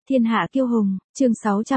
Thiên hạ kiêu hùng, chương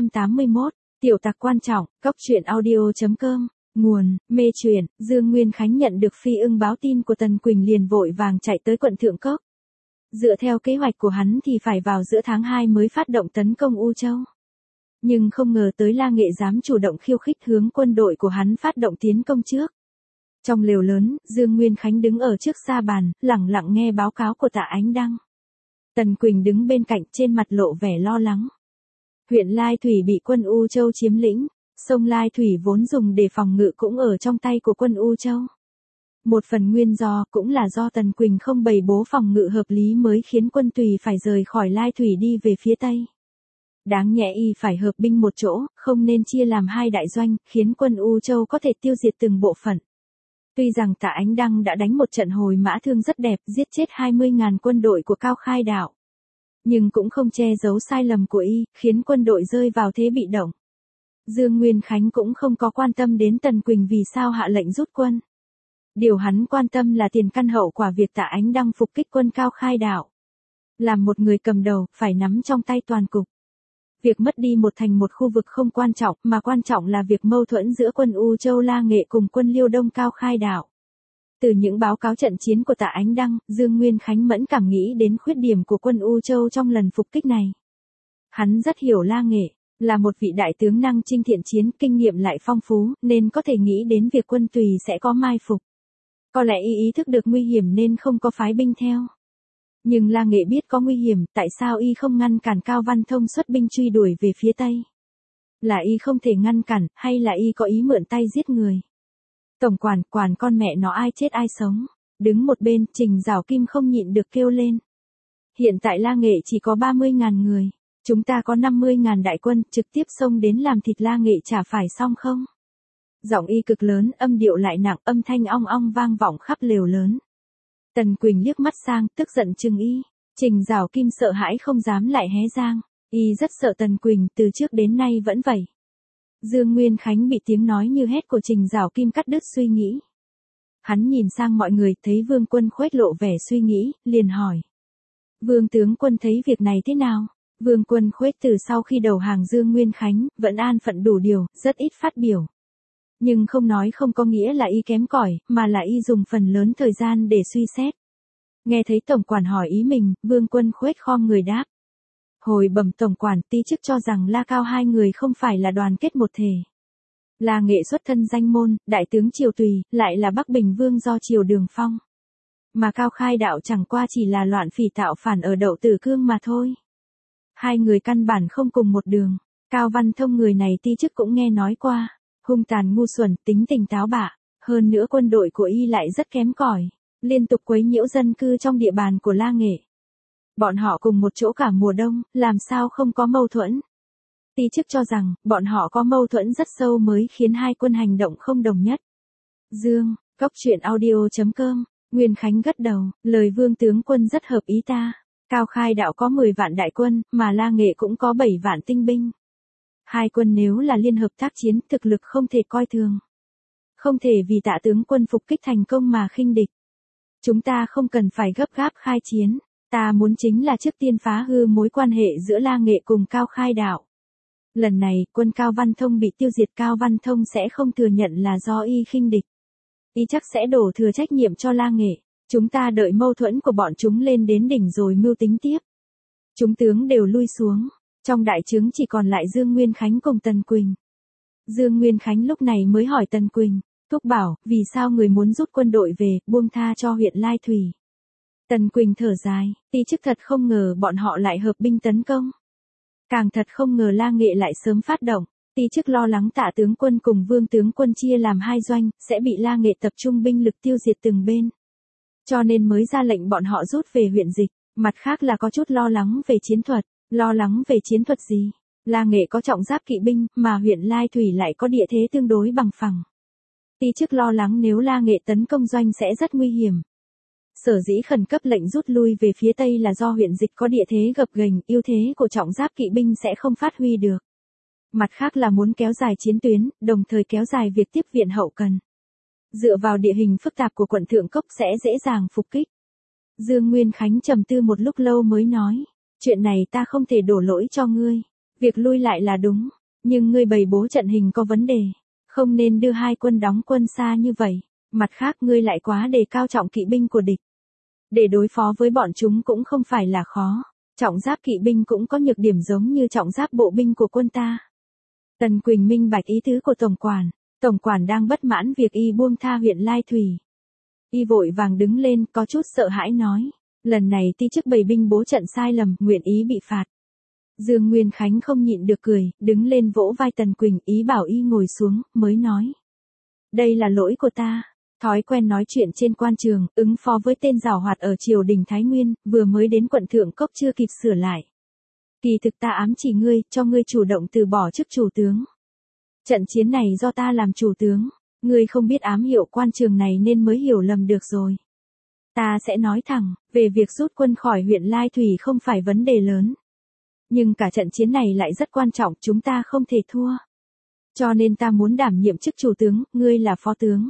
681, tiểu tặc quan trọng, cốc truyện audio.com, nguồn, mê truyện, Dương Nguyên Khánh nhận được phi ưng báo tin của Tần Quỳnh liền vội vàng chạy tới quận Thượng Cốc. Dựa theo kế hoạch của hắn thì phải vào giữa tháng 2 mới phát động tấn công U Châu. Nhưng không ngờ tới La Nghệ dám chủ động khiêu khích hướng quân đội của hắn phát động tiến công trước. Trong lều lớn, Dương Nguyên Khánh đứng ở trước sa bàn, lẳng lặng nghe báo cáo của Tạ Ánh Đăng. Tần Quỳnh đứng bên cạnh trên mặt lộ vẻ lo lắng. Huyện Lai Thủy bị quân U Châu chiếm lĩnh, sông Lai Thủy vốn dùng để phòng ngự cũng ở trong tay của quân U Châu. Một phần nguyên do cũng là do Tần Quỳnh không bày bố phòng ngự hợp lý mới khiến quân Tùy phải rời khỏi Lai Thủy đi về phía Tây. Đáng nhẽ y phải hợp binh một chỗ, không nên chia làm hai đại doanh, khiến quân U Châu có thể tiêu diệt từng bộ phận. Tuy rằng Tạ Ánh Đăng đã đánh một trận hồi mã thương rất đẹp, giết chết 20.000 quân đội của Cao Khai Đạo. Nhưng cũng không che giấu sai lầm của y, khiến quân đội rơi vào thế bị động. Dương Nguyên Khánh cũng không có quan tâm đến Tần Quỳnh vì sao hạ lệnh rút quân. Điều hắn quan tâm là tiền căn hậu quả việc Tạ Ánh Đăng phục kích quân Cao Khai Đạo. Làm một người cầm đầu, phải nắm trong tay toàn cục. Việc mất đi một thành một khu vực không quan trọng, mà quan trọng là việc mâu thuẫn giữa quân U Châu La Nghệ cùng quân Liêu Đông Cao Khai Đạo. Từ những báo cáo trận chiến của Tạ Ánh Đăng, Dương Nguyên Khánh mẫn cảm nghĩ đến khuyết điểm của quân U Châu trong lần phục kích này. Hắn rất hiểu La Nghệ, là một vị đại tướng năng chinh thiện chiến, kinh nghiệm lại phong phú, nên có thể nghĩ đến việc quân Tùy sẽ có mai phục. Có lẽ y ý thức được nguy hiểm nên không có phái binh theo. Nhưng La Nghệ biết có nguy hiểm, tại sao y không ngăn cản Cao Văn Thông xuất binh truy đuổi về phía Tây? Là y không thể ngăn cản, hay là y có ý mượn tay giết người? Tổng quản con mẹ nó ai chết ai sống? Đứng một bên, Trình Giảo Kim không nhịn được kêu lên. Hiện tại La Nghệ chỉ có 30.000 người. Chúng ta có 50.000 đại quân, trực tiếp xông đến làm thịt La Nghệ chả phải xong không? Giọng y cực lớn, âm điệu lại nặng, âm thanh ong ong vang vọng khắp lều lớn. Tần Quỳnh liếc mắt sang, tức giận chừng y. Trình Giảo Kim sợ hãi không dám lại hé răng. Y rất sợ Tần Quỳnh, từ trước đến nay vẫn vậy. Dương Nguyên Khánh bị tiếng nói như hét của Trình Giảo Kim cắt đứt suy nghĩ. Hắn nhìn sang mọi người, thấy Vương Quân Khuếch lộ vẻ suy nghĩ, liền hỏi. Vương tướng quân thấy việc này thế nào? Vương Quân Khuếch từ sau khi đầu hàng Dương Nguyên Khánh, vẫn an phận đủ điều, rất ít phát biểu. Nhưng không nói không có nghĩa là y kém cỏi, mà là y dùng phần lớn thời gian để suy xét. Nghe thấy tổng quản hỏi ý mình, Vương Quân Khuếch khom người đáp. Hồi bẩm tổng quản, ti chức cho rằng La Cao hai người không phải là đoàn kết một thể. La Nghệ xuất thân danh môn, đại tướng Triều Tùy, lại là Bắc Bình Vương do Triều Đường phong. Mà Cao Khai Đạo chẳng qua chỉ là loạn phỉ tạo phản ở Đậu Tử Cương mà thôi. Hai người căn bản không cùng một đường. Cao Văn Thông người này ti chức cũng nghe nói qua. Hung tàn ngu xuẩn, tính tình táo bạ, hơn nữa quân đội của y lại rất kém cỏi, liên tục quấy nhiễu dân cư trong địa bàn của La Nghệ. Bọn họ cùng một chỗ cả mùa đông, làm sao không có mâu thuẫn? Ti chức cho rằng, bọn họ có mâu thuẫn rất sâu mới khiến hai quân hành động không đồng nhất. Dương, cốc truyện audio.com, Nguyên Khánh gật đầu, lời Vương tướng quân rất hợp ý ta. Cao Khai Đạo có 10 vạn đại quân, mà La Nghệ cũng có 7 vạn tinh binh. Hai quân nếu là liên hợp tác chiến, thực lực không thể coi thường. Không thể vì Tạ tướng quân phục kích thành công mà khinh địch. Chúng ta không cần phải gấp gáp khai chiến, ta muốn chính là trước tiên phá hư mối quan hệ giữa La Nghệ cùng Cao Khai Đạo. Lần này, quân Cao Văn Thông bị tiêu diệt, Cao Văn Thông sẽ không thừa nhận là do y khinh địch. Y chắc sẽ đổ thừa trách nhiệm cho La Nghệ. Chúng ta đợi mâu thuẫn của bọn chúng lên đến đỉnh rồi mưu tính tiếp. Chúng tướng đều lui xuống. Trong đại trướng chỉ còn lại Dương Nguyên Khánh cùng Tần Quỳnh. Dương Nguyên Khánh lúc này mới hỏi Tần Quỳnh, thúc bảo, vì sao người muốn rút quân đội về, buông tha cho huyện Lai Thủy? Tần Quỳnh thở dài, ti chức thật không ngờ bọn họ lại hợp binh tấn công. Càng thật không ngờ La Nghệ lại sớm phát động, ti chức lo lắng Tạ tướng quân cùng Vương tướng quân chia làm hai doanh, sẽ bị La Nghệ tập trung binh lực tiêu diệt từng bên. Cho nên mới ra lệnh bọn họ rút về huyện Dịch, mặt khác là có chút lo lắng về chiến thuật. Lo lắng về chiến thuật gì? La Nghệ có trọng giáp kỵ binh, mà huyện Lai Thủy lại có địa thế tương đối bằng phẳng. Ti chức lo lắng nếu La Nghệ tấn công doanh sẽ rất nguy hiểm. Sở dĩ khẩn cấp lệnh rút lui về phía Tây là do huyện Dịch có địa thế gập ghềnh, ưu thế của trọng giáp kỵ binh sẽ không phát huy được. Mặt khác là muốn kéo dài chiến tuyến, đồng thời kéo dài việc tiếp viện hậu cần. Dựa vào địa hình phức tạp của quận Thượng Cốc sẽ dễ dàng phục kích. Dương Nguyên Khánh trầm tư một lúc lâu mới nói. Chuyện này ta không thể đổ lỗi cho ngươi. Việc lui lại là đúng. Nhưng ngươi bày bố trận hình có vấn đề. Không nên đưa hai quân đóng quân xa như vậy. Mặt khác ngươi lại quá đề cao trọng kỵ binh của địch. Để đối phó với bọn chúng cũng không phải là khó. Trọng giáp kỵ binh cũng có nhược điểm giống như trọng giáp bộ binh của quân ta. Tần Quỳnh minh bạch ý tứ của tổng quản. Tổng quản đang bất mãn việc y buông tha huyện Lai Thủy. Y vội vàng đứng lên có chút sợ hãi nói. Lần này ti chức bày binh bố trận sai lầm, nguyện ý bị phạt. Dương Nguyên Khánh không nhịn được cười, đứng lên vỗ vai Tần Quỳnh, ý bảo y ngồi xuống, mới nói. Đây là lỗi của ta. Thói quen nói chuyện trên quan trường, ứng phó với tên giảo hoạt ở triều đình Thái Nguyên, vừa mới đến quận Thượng Cốc chưa kịp sửa lại. Kỳ thực ta ám chỉ ngươi, cho ngươi chủ động từ bỏ chức chủ tướng. Trận chiến này do ta làm chủ tướng, ngươi không biết ám hiệu quan trường này nên mới hiểu lầm được rồi. Ta sẽ nói thẳng, về việc rút quân khỏi huyện Lai Thủy không phải vấn đề lớn. Nhưng cả trận chiến này lại rất quan trọng, chúng ta không thể thua. Cho nên ta muốn đảm nhiệm chức chủ tướng, ngươi là phó tướng.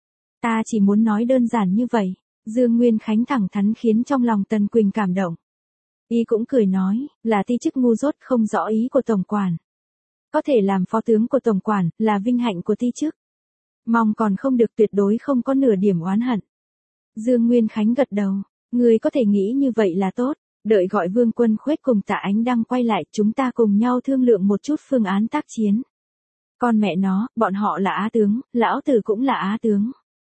Ta chỉ muốn nói đơn giản như vậy. Dương Nguyên Khánh thẳng thắn khiến trong lòng Tần Quỳnh cảm động. Y cũng cười nói, là ti chức ngu dốt không rõ ý của tổng quản. Có thể làm phó tướng của tổng quản, là vinh hạnh của ti chức. Mong còn không được, tuyệt đối không có nửa điểm oán hận. Dương Nguyên Khánh gật đầu, ngươi có thể nghĩ như vậy là tốt. Đợi gọi Vương Quân Khuếch cùng Tạ Ánh Đăng quay lại, chúng ta cùng nhau thương lượng một chút phương án tác chiến. Con mẹ nó, bọn họ là á tướng, lão tử cũng là á tướng.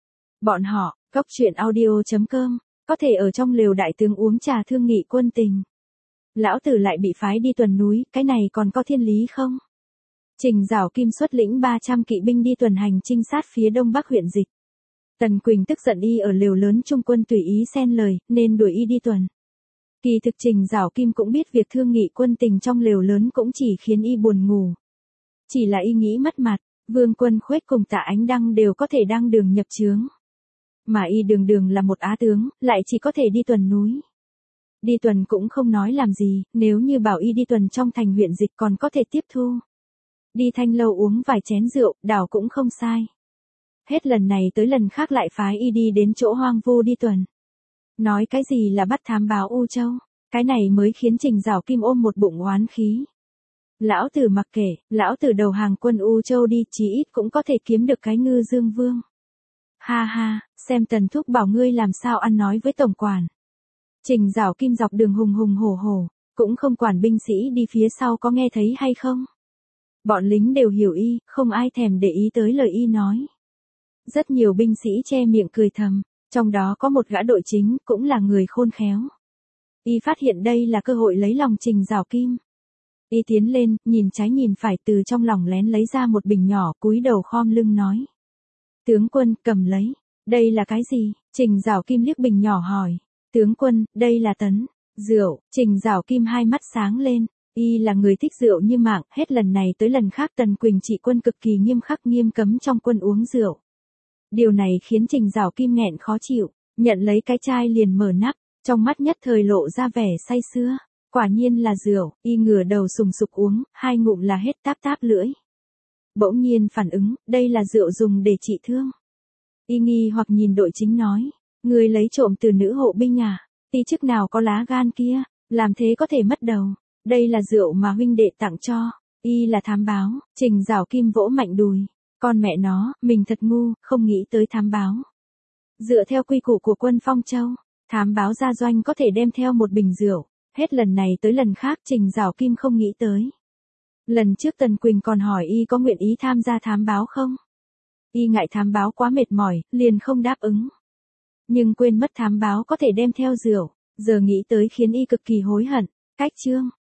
Bọn họ, Cốc Truyện Audio.com, có thể ở trong lều đại tướng uống trà thương nghị quân tình. Lão tử lại bị phái đi tuần núi, cái này còn có thiên lý không? Trình Giảo Kim xuất lĩnh 300 kỵ binh đi tuần hành trinh sát phía đông bắc huyện Dịch. Tần Quỳnh tức giận y ở lều lớn trung quân tùy ý xen lời, nên đuổi y đi tuần. Kỳ thực Trình Giảo Kim cũng biết việc thương nghị quân tình trong lều lớn cũng chỉ khiến y buồn ngủ. Chỉ là y nghĩ mất mặt, Vương Quân Khuếch cùng Tạ Ánh Đăng đều có thể đăng đường nhập chướng. Mà y đường đường là một á tướng, lại chỉ có thể đi tuần núi. Đi tuần cũng không nói làm gì, nếu như bảo y đi tuần trong thành huyện Dịch còn có thể tiếp thu. Đi Thanh Lâu uống vài chén rượu, đảo cũng không sai. Hết lần này tới lần khác lại phái y đi đến chỗ hoang vu đi tuần. Nói cái gì là bắt thám báo U Châu, cái này mới khiến Trình Giảo Kim ôm một bụng oán khí. Lão tử mặc kệ, lão tử đầu hàng quân U Châu đi, chí ít cũng có thể kiếm được cái ngư dương vương. Ha ha, xem Tần thúc bảo ngươi làm sao ăn nói với tổng quản. Trình Giảo Kim dọc đường hùng hùng hổ hổ, cũng không quản binh sĩ đi phía sau có nghe thấy hay không. Bọn lính đều hiểu y, không ai thèm để ý tới lời y nói. Rất nhiều binh sĩ che miệng cười thầm, trong đó có một gã đội chính, cũng là người khôn khéo. Y phát hiện đây là cơ hội lấy lòng Trình Giảo Kim. Y tiến lên, nhìn trái nhìn phải, từ trong lòng lén lấy ra một bình nhỏ, cúi đầu khom lưng nói. Tướng quân, cầm lấy. Đây là cái gì? Trình Giảo Kim liếc bình nhỏ hỏi. Tướng quân, đây là tấn rượu. Trình Giảo Kim hai mắt sáng lên. Y là người thích rượu như mạng, hết lần này tới lần khác Tần Quỳnh trị quân cực kỳ nghiêm khắc nghiêm cấm trong quân uống rượu. Điều này khiến Trình Giảo Kim nghẹn khó chịu, nhận lấy cái chai liền mở nắp, trong mắt nhất thời lộ ra vẻ say sưa. Quả nhiên là rượu, y ngửa đầu sùng sục uống, hai ngụm là hết táp táp lưỡi. Bỗng nhiên phản ứng, đây là rượu dùng để trị thương. Y nghi hoặc nhìn đội chính nói, người lấy trộm từ nữ hộ binh à, ti chức nào có lá gan kia, làm thế có thể mất đầu. Đây là rượu mà huynh đệ tặng cho, y là thám báo. Trình Giảo Kim vỗ mạnh đùi, con mẹ nó, mình thật ngu, không nghĩ tới thám báo. Dựa theo quy củ của quân Phong Châu, thám báo ra doanh có thể đem theo một bình rượu. Hết lần này tới lần khác Trình Giảo Kim không nghĩ tới. Lần trước Tần Quỳnh còn hỏi y có nguyện ý tham gia thám báo không? Y ngại thám báo quá mệt mỏi, liền không đáp ứng. Nhưng quên mất thám báo có thể đem theo rượu, giờ nghĩ tới khiến y cực kỳ hối hận. Cách chương